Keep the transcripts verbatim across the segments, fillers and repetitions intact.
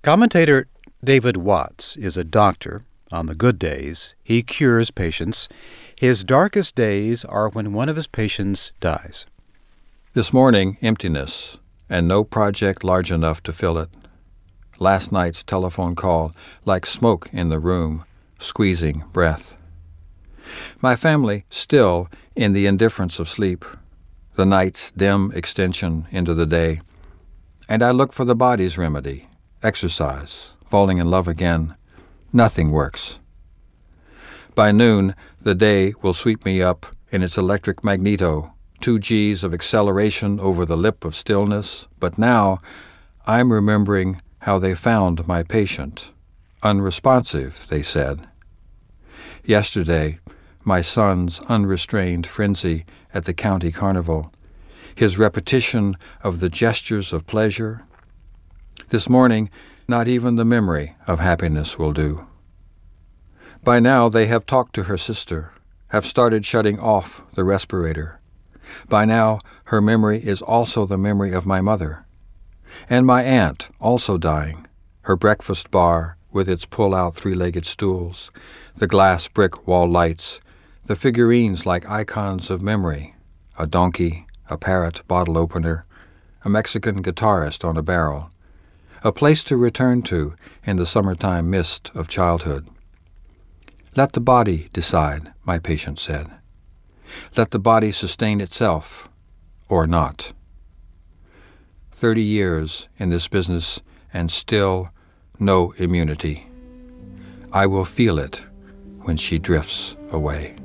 Commentator David Watts is a doctor. On the good days, he cures patients. His darkest days are when one of his patients dies. This morning, emptiness, and no project large enough to fill it. Last night's telephone call, like smoke in the room, squeezing breath. My family still in the indifference of sleep, the night's dim extension into the day, and I look for the body's remedy, exercise, falling in love again. Nothing works. By noon, the day will sweep me up in its electric magneto, two G's of acceleration over the lip of stillness, but now I'm remembering how they found my patient. Unresponsive, they said. Yesterday, my son's unrestrained frenzy at the county carnival, his repetition of the gestures of pleasure. This morning, not even the memory of happiness will do. By now, they have talked to her sister, have started shutting off the respirator. By now, her memory is also the memory of my mother. And my aunt, also dying, her breakfast bar with its pull-out three-legged stools, the glass brick wall lights, the figurines like icons of memory, a donkey, a parrot bottle opener, a Mexican guitarist on a barrel, a place to return to in the summertime mist of childhood. Let the body decide, my patient said. Let the body sustain itself, or not. Thirty years in this business, and still no immunity. I will feel it when she drifts away.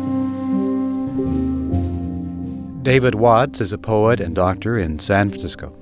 David Watts is a poet and doctor in San Francisco.